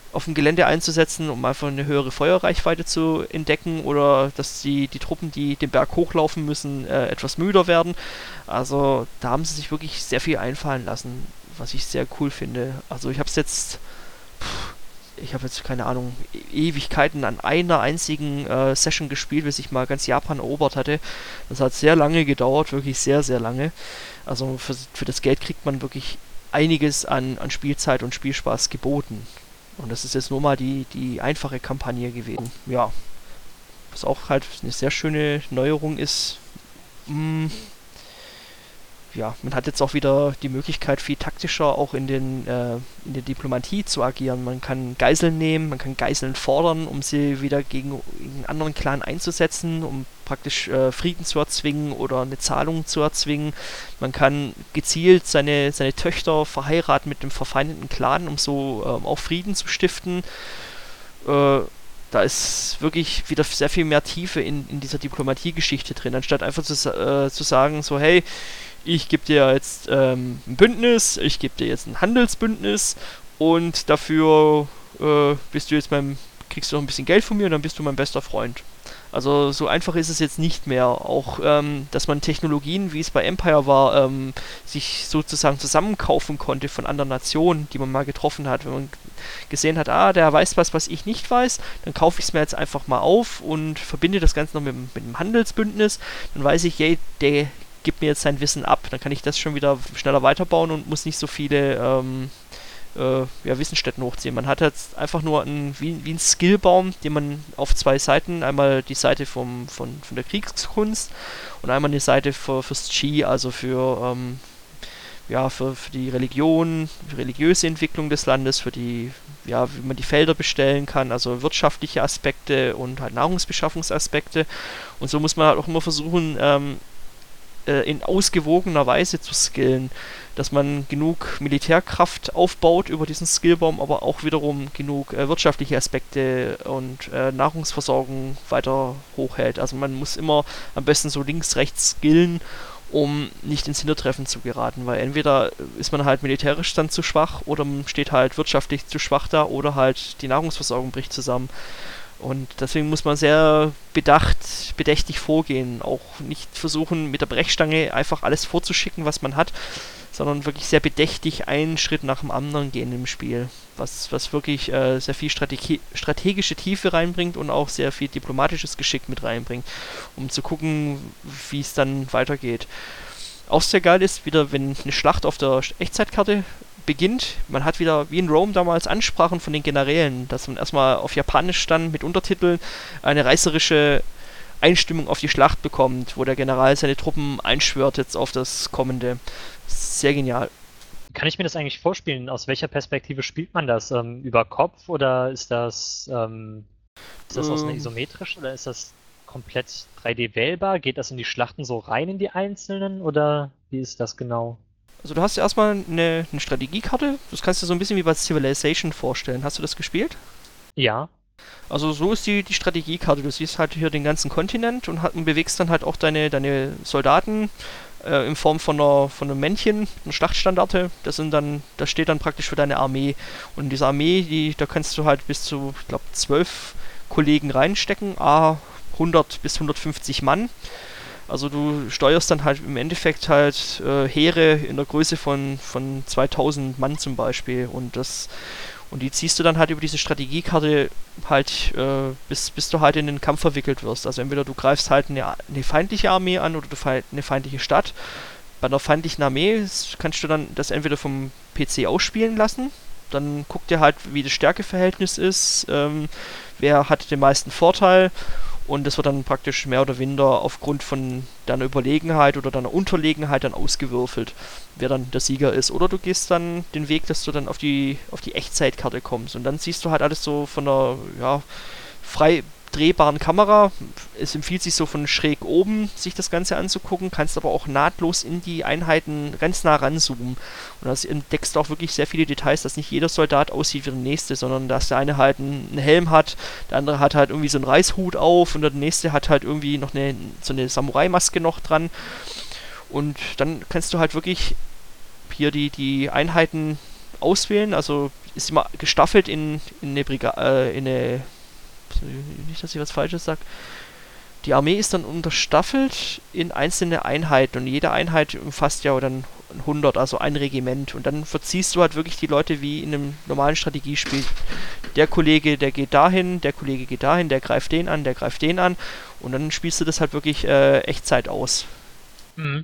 auf dem Gelände einzusetzen, um einfach eine höhere Feuerreichweite zu entdecken oder dass die, die Truppen, die den Berg hochlaufen müssen, äh, etwas müder werden. Also da haben sie sich wirklich sehr viel einfallen lassen, was ich sehr cool finde. Also ich habe es jetzt, pff, ich habe jetzt keine Ahnung, e- Ewigkeiten an einer einzigen äh, Session gespielt, bis ich mal ganz Japan erobert hatte. Das hat sehr lange gedauert, wirklich sehr, sehr lange. Also für, für das Geld kriegt man wirklich einiges an, an Spielzeit und Spielspaß geboten. Und das ist jetzt nur mal die, die einfache Kampagne gewesen. Ja, was auch halt eine sehr schöne Neuerung ist, mh, ja, man hat jetzt auch wieder die Möglichkeit, viel taktischer auch in den äh, in der Diplomatie zu agieren. Man kann Geiseln nehmen, man kann Geiseln fordern, um sie wieder gegen einen anderen Clan einzusetzen, um praktisch äh, Frieden zu erzwingen oder eine Zahlung zu erzwingen. Man kann gezielt seine, seine Töchter verheiraten mit dem verfeindeten Clan, um so ähm, auch Frieden zu stiften. Äh, da ist wirklich wieder sehr viel mehr Tiefe in, in dieser Diplomatiegeschichte drin, anstatt einfach zu, äh, zu sagen, so hey, ich gebe dir jetzt ähm, ein Bündnis, ich gebe dir jetzt ein Handelsbündnis und dafür äh, bist du jetzt mein, kriegst du noch ein bisschen Geld von mir und dann bist du mein bester Freund. Also so einfach ist es jetzt nicht mehr. Auch, ähm, dass man Technologien, wie es bei Empire war, ähm, sich sozusagen zusammenkaufen konnte von anderen Nationen, die man mal getroffen hat. Wenn man gesehen hat, ah, der weiß was, was ich nicht weiß, dann kaufe ich es mir jetzt einfach mal auf und verbinde das Ganze noch mit, mit einem Handelsbündnis. Dann weiß ich, yay, der gibt mir jetzt sein Wissen ab. Dann kann ich das schon wieder schneller weiterbauen und muss nicht so viele ähm, äh, ja, Wissensstätten hochziehen. Man hat jetzt einfach nur ein, wie, wie ein Skillbaum, den man auf zwei Seiten, einmal die Seite vom, von, von der Kriegskunst und einmal eine Seite für, fürs Chi, also für, ähm, ja, für, für die Religion, die religiöse Entwicklung des Landes, für die, ja, wie man die Felder bestellen kann, also wirtschaftliche Aspekte und halt Nahrungsbeschaffungsaspekte. Und so muss man halt auch immer versuchen, ähm, in ausgewogener Weise zu skillen, dass man genug Militärkraft aufbaut über diesen Skillbaum, aber auch wiederum genug äh, wirtschaftliche Aspekte und äh, Nahrungsversorgung weiter hochhält. Also man muss immer am besten so links, rechts skillen, um nicht ins Hintertreffen zu geraten, weil entweder ist man halt militärisch dann zu schwach oder man steht halt wirtschaftlich zu schwach da oder halt die Nahrungsversorgung bricht zusammen. Und deswegen muss man sehr bedacht, bedächtig vorgehen. Auch nicht versuchen, mit der Brechstange einfach alles vorzuschicken, was man hat, sondern wirklich sehr bedächtig einen Schritt nach dem anderen gehen im Spiel. Was, was wirklich äh, sehr viel Strategie, strategische Tiefe reinbringt und auch sehr viel diplomatisches Geschick mit reinbringt, um zu gucken, wie es dann weitergeht. Auch sehr geil ist wieder, wenn eine Schlacht auf der Echtzeitkarte beginnt, man hat wieder, wie in Rome damals, Ansprachen von den Generälen, dass man erstmal auf Japanisch dann mit Untertiteln eine reißerische Einstimmung auf die Schlacht bekommt, wo der General seine Truppen einschwört jetzt auf das Kommende. Sehr genial. Kann ich mir das eigentlich vorspielen? Aus welcher Perspektive spielt man das? Ähm, über Kopf oder ist das, ähm, ist das aus einer Ähm. isometrisch oder ist das komplett drei D wählbar? Geht das in die Schlachten so rein in die einzelnen oder wie ist das genau? Also du hast ja erstmal eine, eine Strategiekarte, das kannst du so ein bisschen wie bei Civilization vorstellen. Hast du das gespielt? Ja. Also so ist die, die Strategiekarte. Du siehst halt hier den ganzen Kontinent und, hat, und bewegst dann halt auch deine, deine Soldaten äh, in Form von einer von einem Männchen, einer Schlachtstandarte. Das sind dann, das steht dann praktisch für deine Armee. Und in dieser Armee, die, da kannst du halt bis zu, ich glaube, zwölf Kollegen reinstecken, a hundert bis hundertfünfzig Mann. Also du steuerst dann halt im Endeffekt halt äh, Heere in der Größe von, von zweitausend Mann zum Beispiel und das und die ziehst du dann halt über diese Strategiekarte halt äh, bis, bis du halt in den Kampf verwickelt wirst. Also entweder du greifst halt eine, eine feindliche Armee an oder du fe- eine feindliche Stadt. Bei einer feindlichen Armee kannst du dann das entweder vom P C ausspielen lassen, dann guckt dir halt, wie das Stärkeverhältnis ist, ähm, wer hat den meisten Vorteil. Und das wird dann praktisch mehr oder weniger aufgrund von deiner Überlegenheit oder deiner Unterlegenheit dann ausgewürfelt, wer dann der Sieger ist. Oder du gehst dann den Weg, dass du dann auf die auf die Echtzeitkarte kommst. Und dann siehst du halt alles so von einer ja, frei drehbaren Kamera. Es empfiehlt sich so von schräg oben, sich das Ganze anzugucken, kannst aber auch nahtlos in die Einheiten ganz nah ranzoomen. Und da entdeckst du auch wirklich sehr viele Details, dass nicht jeder Soldat aussieht wie der nächste, sondern dass der eine halt einen Helm hat, der andere hat halt irgendwie so einen Reishut auf und der nächste hat halt irgendwie noch eine, so eine Samurai-Maske noch dran. Und dann kannst du halt wirklich hier die, die Einheiten auswählen, also ist immer gestaffelt in, in eine Brigade, äh, in eine, nicht, dass ich was Falsches sage. Die Armee ist dann unterstaffelt in einzelne Einheiten und jede Einheit umfasst ja dann hundert, also ein Regiment. Und dann verziehst du halt wirklich die Leute wie in einem normalen Strategiespiel. Der Kollege, der geht dahin, der Kollege geht dahin, der greift den an, der greift den an. Und dann spielst du das halt wirklich äh, Echtzeit aus. Mhm.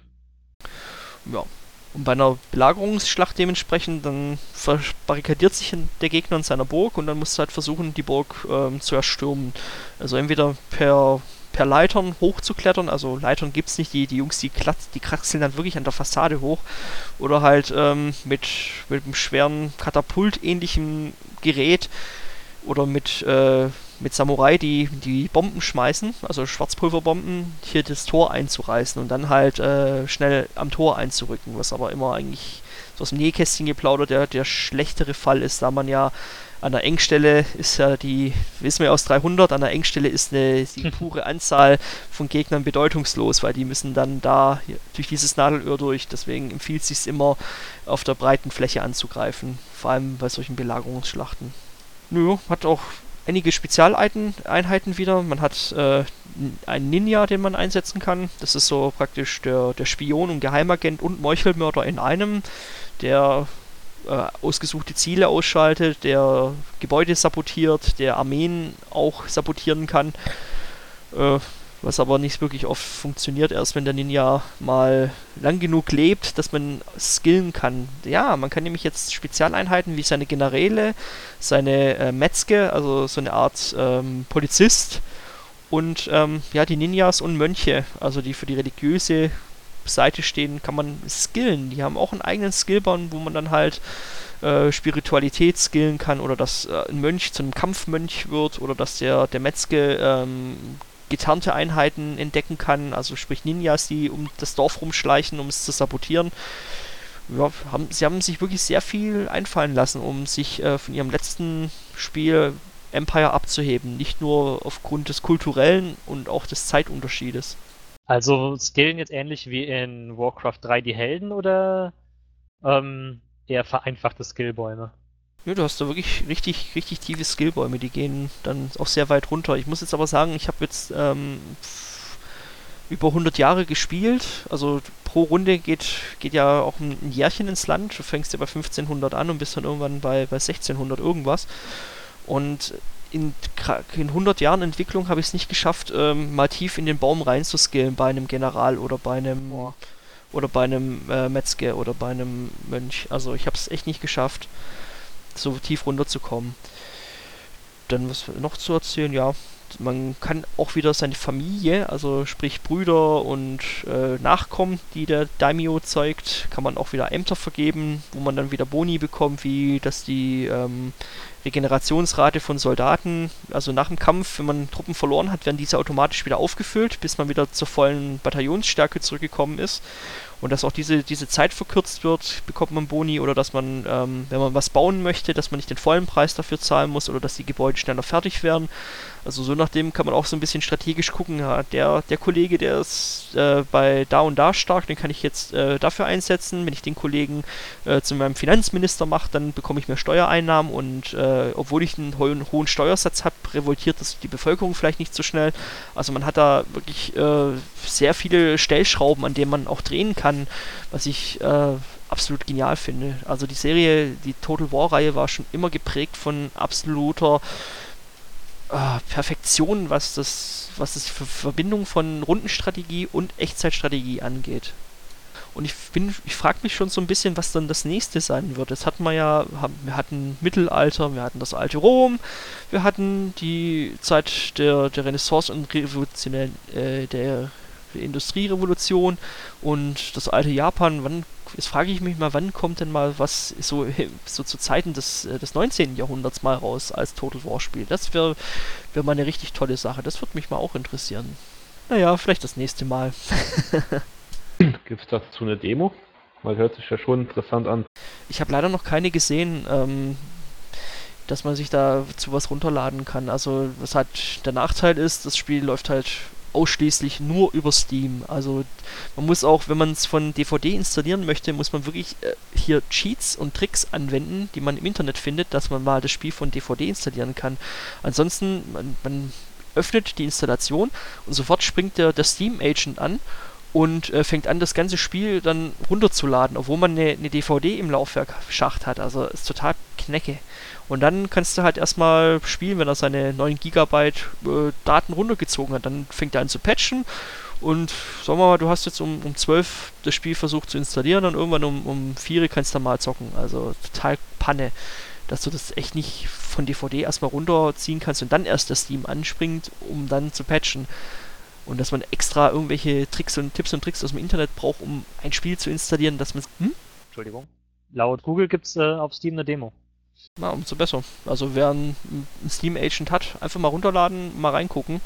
Ja. Und bei einer Belagerungsschlacht dementsprechend, dann verbarrikadiert sich der Gegner in seiner Burg und dann musst du halt versuchen, die Burg ähm, zu erstürmen. Also entweder per per Leitern hochzuklettern, also Leitern gibt's nicht, die, die Jungs, die, klatz, die kraxeln dann wirklich an der Fassade hoch, oder halt ähm, mit, mit einem schweren Katapult-ähnlichen Gerät oder mit, äh, mit Samurai, die, die Bomben schmeißen, also Schwarzpulverbomben, hier das Tor einzureißen und dann halt äh, schnell am Tor einzurücken, was aber immer eigentlich so aus dem Nähkästchen geplaudert der, der schlechtere Fall ist, da man ja an der Engstelle ist ja die, wissen wir aus dreihundert, an der Engstelle ist eine die pure Anzahl von Gegnern bedeutungslos, weil die müssen dann da durch dieses Nadelöhr durch. Deswegen empfiehlt es sich immer, auf der breiten Fläche anzugreifen, vor allem bei solchen Belagerungsschlachten. Nö, hat auch einige Spezialeinheiten wieder. Man hat äh, einen Ninja, den man einsetzen kann. Das ist so praktisch der, der Spion und Geheimagent und Meuchelmörder in einem, der Äh, ausgesuchte Ziele ausschaltet, der Gebäude sabotiert, der Armeen auch sabotieren kann, äh, was aber nicht wirklich oft funktioniert, erst wenn der Ninja mal lang genug lebt, dass man skillen kann. Ja, man kann nämlich jetzt Spezialeinheiten wie seine Generäle, seine äh, Metzge, also so eine Art ähm, Polizist und ähm, ja, die Ninjas und Mönche, also die für die religiöse Seite stehen, kann man skillen. Die haben auch einen eigenen Skillbaum, wo man dann halt äh, Spiritualität skillen kann oder dass äh, ein Mönch zu einem Kampfmönch wird oder dass der, der Metzge ähm, getarnte Einheiten entdecken kann, also sprich Ninjas, die um das Dorf rumschleichen, um es zu sabotieren. Ja, haben, sie haben sich wirklich sehr viel einfallen lassen, um sich äh, von ihrem letzten Spiel Empire abzuheben. Nicht nur aufgrund des kulturellen und auch des Zeitunterschiedes. Also skillen jetzt ähnlich wie in Warcraft drei die Helden oder ähm, eher vereinfachte Skillbäume? Ja, du hast da wirklich richtig, richtig tiefe Skillbäume, die gehen dann auch sehr weit runter. Ich muss jetzt aber sagen, ich habe jetzt ähm, über hundert Jahre gespielt, also pro Runde geht, geht ja auch ein, ein Jährchen ins Land. Du fängst ja bei fünfzehnhundert an und bist dann irgendwann bei, bei sechzehnhundert irgendwas. Und In, in hundert Jahren Entwicklung habe ich es nicht geschafft, ähm, mal tief in den Baum reinzuskillen bei einem General oder bei einem oh. oder bei einem äh, Metzger oder bei einem Mönch. Also ich habe es echt nicht geschafft, so tief runterzukommen. Dann was noch zu erzählen, ja, man kann auch wieder seine Familie, also sprich Brüder und äh, Nachkommen, die der Daimyo zeugt, kann man auch wieder Ämter vergeben, wo man dann wieder Boni bekommt, wie dass die ähm, Regenerationsrate von Soldaten, also nach dem Kampf, wenn man Truppen verloren hat, werden diese automatisch wieder aufgefüllt, bis man wieder zur vollen Bataillonsstärke zurückgekommen ist. Und dass auch diese, diese Zeit verkürzt wird, bekommt man Boni, oder dass man, ähm, wenn man was bauen möchte, dass man nicht den vollen Preis dafür zahlen muss oder dass die Gebäude schneller fertig werden. Also so nachdem kann man auch so ein bisschen strategisch gucken, ja, der, der Kollege, der ist äh, bei da und da stark, den kann ich jetzt äh, dafür einsetzen. Wenn ich den Kollegen äh, zu meinem Finanzminister mache, dann bekomme ich mehr Steuereinnahmen und äh, obwohl ich einen hohen, hohen Steuersatz habe, revoltiert das die Bevölkerung vielleicht nicht so schnell. Also man hat da wirklich äh, sehr viele Stellschrauben, an denen man auch drehen kann, was ich äh, absolut genial finde. Also die Serie, die Total War-Reihe war schon immer geprägt von absoluter äh, Perfektion, was das, was das für Verbindung von Rundenstrategie und Echtzeitstrategie angeht. Und ich bin, ich frage mich schon so ein bisschen, was dann das nächste sein wird. Jetzt hatten wir ja, haben, wir hatten Mittelalter, wir hatten das alte Rom, wir hatten die Zeit der, der Renaissance und revolutionären, äh, der Industrierevolution und das alte Japan. Wann, jetzt frage ich mich mal, wann kommt denn mal was so, so zu Zeiten des, des neunzehnten Jahrhunderts mal raus als Total War Spiel? Das wäre wär mal eine richtig tolle Sache. Das würde mich mal auch interessieren. Naja, vielleicht das nächste Mal. Gibt es dazu eine Demo? Weil hört sich ja schon interessant an. Ich habe leider noch keine gesehen, ähm, dass man sich da zu was runterladen kann. Also was halt der Nachteil ist, das Spiel läuft halt ausschließlich nur über Steam. Also man muss auch, wenn man es von D V D installieren möchte, muss man wirklich äh, hier Cheats und Tricks anwenden, die man im Internet findet, dass man mal das Spiel von D V D installieren kann. Ansonsten, man, man öffnet die Installation und sofort springt der, der Steam-Agent an und äh, fängt an, das ganze Spiel dann runterzuladen, obwohl man eine, eine D V D im Laufwerksschacht hat. Also ist total knecke. Und dann kannst du halt erstmal spielen, wenn er seine neun Gigabyte äh, Daten runtergezogen hat. Dann fängt er an zu patchen und sagen wir mal, du hast jetzt um, um zwölf das Spiel versucht zu installieren und irgendwann um, um vier kannst du mal zocken. Also total Panne, dass du das echt nicht von D V D erstmal runterziehen kannst und dann erst das Steam anspringt, um dann zu patchen. Und dass man extra irgendwelche Tricks und Tipps und Tricks aus dem Internet braucht, um ein Spiel zu installieren, dass man... Hm? Entschuldigung. Laut Google gibt's äh, auf Steam eine Demo. Na, umso besser. Also wer einen, einen Steam-Agent hat, einfach mal runterladen, mal reingucken.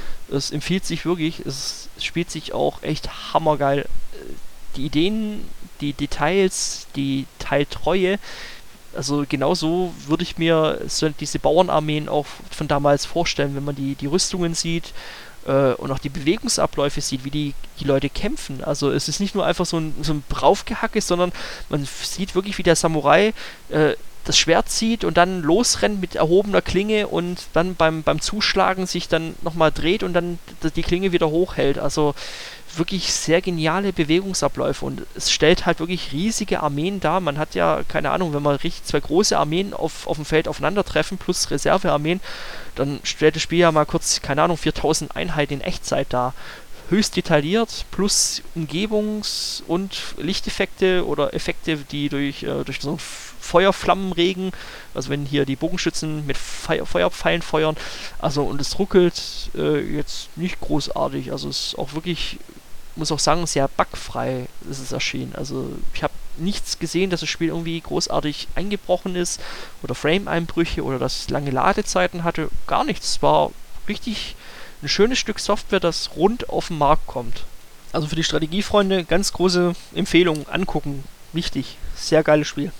Es empfiehlt sich wirklich, es spielt sich auch echt hammergeil. Die Ideen, die Details, die Teiltreue, also genauso würde ich mir so diese Bauernarmeen auch von damals vorstellen, wenn man die, die Rüstungen sieht äh, und auch die Bewegungsabläufe sieht, wie die, die Leute kämpfen. Also es ist nicht nur einfach so ein, so ein Braufgehacke, sondern man sieht wirklich, wie der Samurai äh, das Schwert zieht und dann losrennt mit erhobener Klinge und dann beim, beim Zuschlagen sich dann nochmal dreht und dann die Klinge wieder hochhält. Also wirklich sehr geniale Bewegungsabläufe und es stellt halt wirklich riesige Armeen dar. Man hat ja, keine Ahnung, wenn man richtig zwei große Armeen auf, auf dem Feld aufeinandertreffen plus Reservearmeen, dann stellt das Spiel ja mal kurz, keine Ahnung, viertausend Einheiten in Echtzeit dar. Höchst detailliert, plus Umgebungs- und Lichteffekte oder Effekte, die durch, äh, durch so einen Feuerflammenregen, also wenn hier die Bogenschützen mit Feuer, Feuerpfeilen feuern, also und es ruckelt äh, jetzt nicht großartig, also es ist auch wirklich, muss auch sagen, sehr bugfrei ist es erschienen. Also ich habe nichts gesehen, dass das Spiel irgendwie großartig eingebrochen ist oder Frame-Einbrüche oder dass es lange Ladezeiten hatte, gar nichts. Es war richtig ein schönes Stück Software, das rund auf den Markt kommt. Also für die Strategiefreunde ganz große Empfehlung, angucken. Wichtig. Sehr geiles Spiel.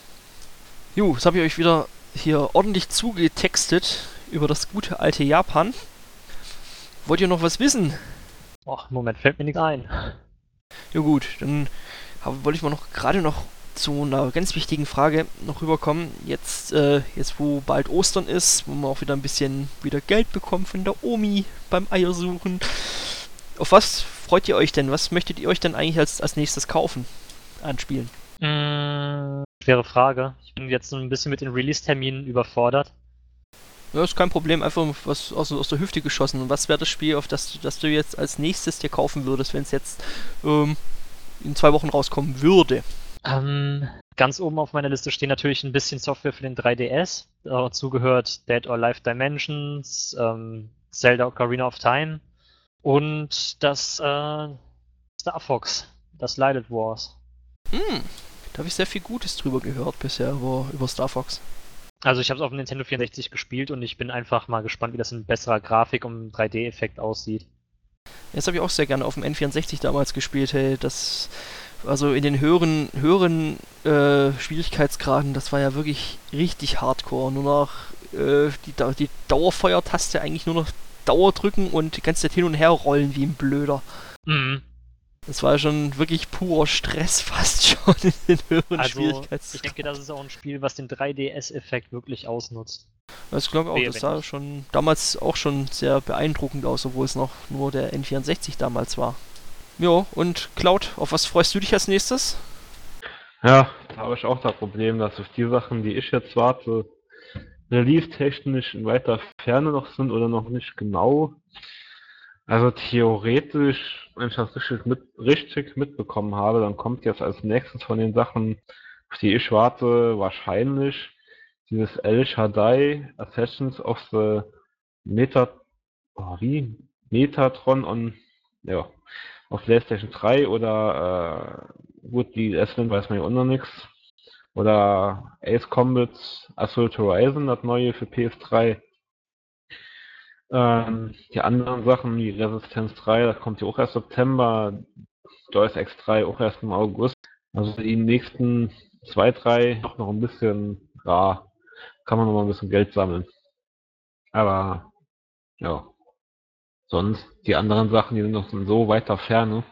Jo, jetzt habe ich euch wieder hier ordentlich zugetextet über das gute alte Japan. Wollt ihr noch was wissen? Och, im Moment fällt mir nichts ein. Ja gut, dann hab, wollte ich mal noch gerade noch zu einer ganz wichtigen Frage noch rüberkommen. Jetzt, äh, jetzt wo bald Ostern ist, wo man auch wieder ein bisschen wieder Geld bekommt von der Omi beim Eiersuchen. Auf was freut ihr euch denn? Was möchtet ihr euch denn eigentlich als, als nächstes kaufen an Spielen? Mm, schwere Frage. Ich bin jetzt so ein bisschen mit den Release-Terminen überfordert. Ja, ist kein Problem, einfach was aus, aus der Hüfte geschossen. Und was wäre das Spiel, auf das, das du jetzt als nächstes dir kaufen würdest, wenn es jetzt ähm, in zwei Wochen rauskommen würde? Ähm, ganz oben auf meiner Liste stehen natürlich ein bisschen Software für den drei D S. Dazu gehört Dead or Alive Dimensions, ähm, Zelda Ocarina of Time und das äh, Star Fox, das Lighted Wars. Hm, da habe ich sehr viel Gutes drüber gehört bisher über, über Star Fox. Also ich habe es auf dem Nintendo vierundsechzig gespielt und ich bin einfach mal gespannt, wie das in besserer Grafik und drei D-Effekt aussieht. Das habe ich auch sehr gerne auf dem N vierundsechzig damals gespielt. Hey, das, also in den höheren, höheren äh, Schwierigkeitsgraden, das war ja wirklich richtig hardcore. Nur noch äh, die, die Dauerfeuertaste eigentlich nur noch Dauer drücken und die ganze Zeit hin und her rollen wie ein Blöder. Mhm. Das war schon wirklich purer Stress fast schon in den höheren Also Schwierigkeitsgraden. ich denke, das ist auch ein Spiel, was den drei D S-Effekt wirklich ausnutzt. Das glaube ich auch, das sah schon damals auch schon sehr beeindruckend aus, obwohl es noch nur der N vierundsechzig damals war. Jo, und Cloud, auf was freust du dich als nächstes? Ja, da habe ich auch das Problem, dass auf die Sachen, die ich jetzt warte, release-technisch in weiter Ferne noch sind oder noch nicht genau. Also theoretisch, wenn ich das richtig, mit, richtig mitbekommen habe, dann kommt jetzt als nächstes von den Sachen, auf die ich warte, wahrscheinlich dieses El Shaddai Assassins of the Meta, oh, wie? Metatron on, ja, auf PlayStation drei oder äh, gut, die S-Lin weiß man ja auch noch nichts. Oder Ace Combat Assault Horizon, das neue für P S drei. Ähm, die anderen Sachen wie Resistance drei, das kommt ja auch erst September, Deus Ex drei auch erst im August. Also die nächsten zwei, drei noch, noch ein bisschen rar. Kann man noch mal ein bisschen Geld sammeln. Aber ja, sonst die anderen Sachen, die sind noch so weiter Ferne.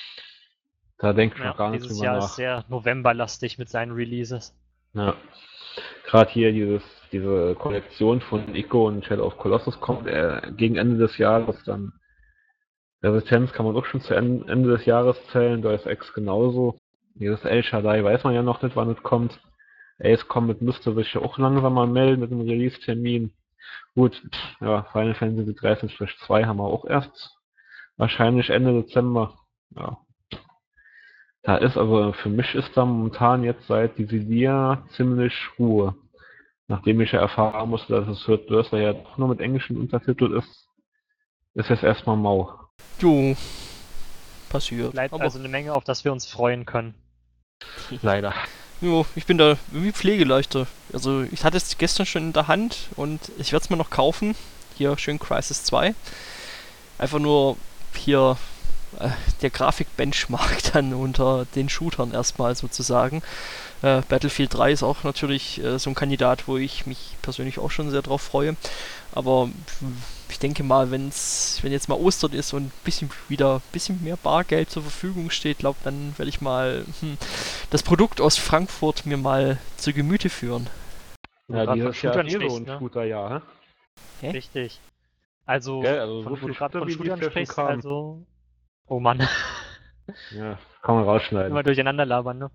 Da denke ich Ja, noch gar nicht dieses drüber Jahr nach. ist sehr Novemberlastig mit seinen Releases. Ja. Gerade hier dieses, diese Kollektion von Ico und Shadow of Colossus kommt äh, gegen Ende des Jahres dann. Resistenz kann man auch schon zu en- Ende des Jahres zählen, Deus Ex genauso. Dieses El Shaddai weiß man ja noch nicht, wann es kommt. Ace Combat müsste sich ja auch langsam mal melden mit dem Release-Termin. Gut, pff, ja, Final Fantasy dreizehn zwei haben wir auch erst wahrscheinlich Ende Dezember. Ja. Da ist also, für mich ist da momentan jetzt seit Dissidia ziemlich Ruhe. Nachdem ich ja erfahren musste, dass es Third Burster ja doch nur mit englischen Untertiteln ist, ist jetzt erstmal mau. Jo, passiert. Bleibt Aber also eine Menge, auf das wir uns freuen können. Leider. jo, ich bin da irgendwie pflegeleichter. Also ich hatte es gestern schon in der Hand und ich werde es mir noch kaufen. Hier schön Crysis zwei. Einfach nur hier äh, der Grafik-Benchmark dann unter den Shootern erstmal sozusagen. Äh, Battlefield drei ist auch natürlich äh, so ein Kandidat, wo ich mich persönlich auch schon sehr drauf freue. Aber ich denke mal, wenn's, wenn jetzt mal Ostern ist und ein bisschen wieder ein bisschen mehr Bargeld zur Verfügung steht, glaube dann werde ich mal hm, das Produkt aus Frankfurt mir mal zu Gemüte führen. Ja, Grad dieses von Jahr Shootern ist eh so sprichst, ein ne? Shooter-Jahr, hä? Hä? Richtig. Also, Gell, also von, so wo du viel gerade von Shooter, wie Shootern dieses Jahr schon sprichst, kamen. also. Oh Mann. Ja, kann man rausschneiden. Immer durcheinander labern, ne?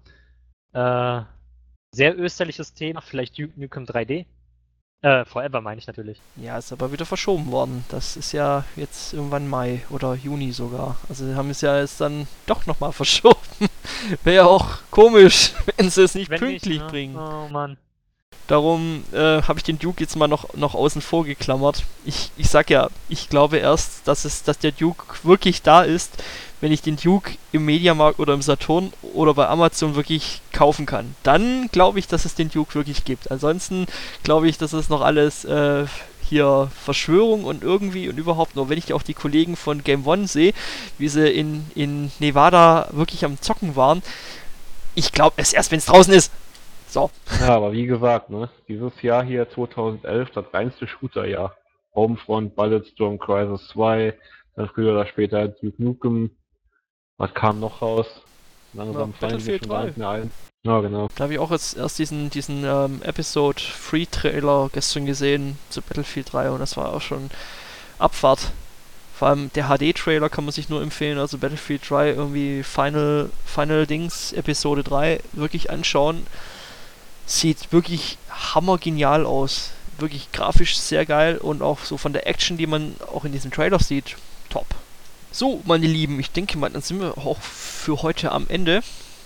Äh, sehr österliches Thema, vielleicht Duke Nukem drei D. Äh, Forever meine ich natürlich. Ja, ist aber wieder verschoben worden. Das ist ja jetzt irgendwann Mai oder Juni sogar. Also sie haben es ja jetzt dann doch nochmal verschoben. Wäre ja auch komisch, wenn sie es nicht Wenn pünktlich ne? bringen. Oh Mann. Darum äh, habe ich den Duke jetzt mal noch, noch außen vor geklammert. Ich, ich sag ja, ich glaube erst, dass es, dass der Duke wirklich da ist, wenn ich den Duke im Mediamarkt oder im Saturn oder bei Amazon wirklich kaufen kann. Dann glaube ich, dass es den Duke wirklich gibt. Ansonsten glaube ich, dass es noch alles äh, hier Verschwörung und irgendwie und überhaupt nur, wenn ich auch die Kollegen von Game One sehe, wie sie in, in Nevada wirklich am Zocken waren. Ich glaube es erst, wenn es draußen ist. So. Ja, aber wie gesagt, ne, dieses Jahr hier zweitausendelf, das reinste Shooter-Jahr. Homefront, Bulletstorm, Crysis zwei, dann früher oder später Duke Nukem. Was kam noch raus? Langsam Ja, fallen mir Battlefield schon gar drei. nicht mehr ein. Ja, genau. Da habe ich auch jetzt erst diesen, diesen ähm, Episode-Free-Trailer gestern gesehen zu Battlefield drei und das war auch schon Abfahrt. Vor allem der H D-Trailer kann man sich nur empfehlen, also Battlefield drei irgendwie Final, Final Dings, Episode drei wirklich anschauen. Sieht wirklich hammergenial aus. Wirklich grafisch sehr geil und auch so von der Action, die man auch in diesem Trailer sieht, top. So, meine Lieben, ich denke mal, dann sind wir auch für heute am Ende.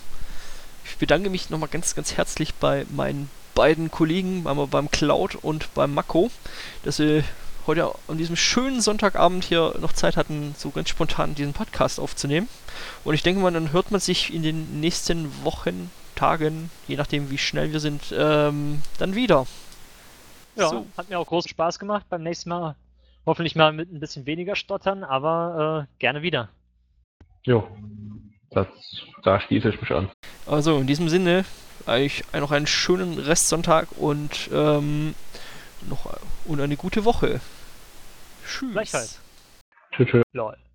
Ich bedanke mich nochmal ganz, ganz herzlich bei meinen beiden Kollegen, einmal beim Cloud und beim Mako, dass sie heute an diesem schönen Sonntagabend hier noch Zeit hatten, so ganz spontan diesen Podcast aufzunehmen. Und ich denke mal, dann hört man sich in den nächsten Wochen, Tagen, je nachdem wie schnell wir sind, ähm, dann wieder. Ja, So. hat mir auch großen Spaß gemacht. Beim nächsten Mal hoffentlich mal mit ein bisschen weniger Stottern, aber äh, gerne wieder. Jo. Das, da schließe ich mich an. Also in diesem Sinne, euch noch einen schönen Restsonntag und ähm, noch und eine gute Woche. Tschüss. Gleichfalls. Tschüss. Lol.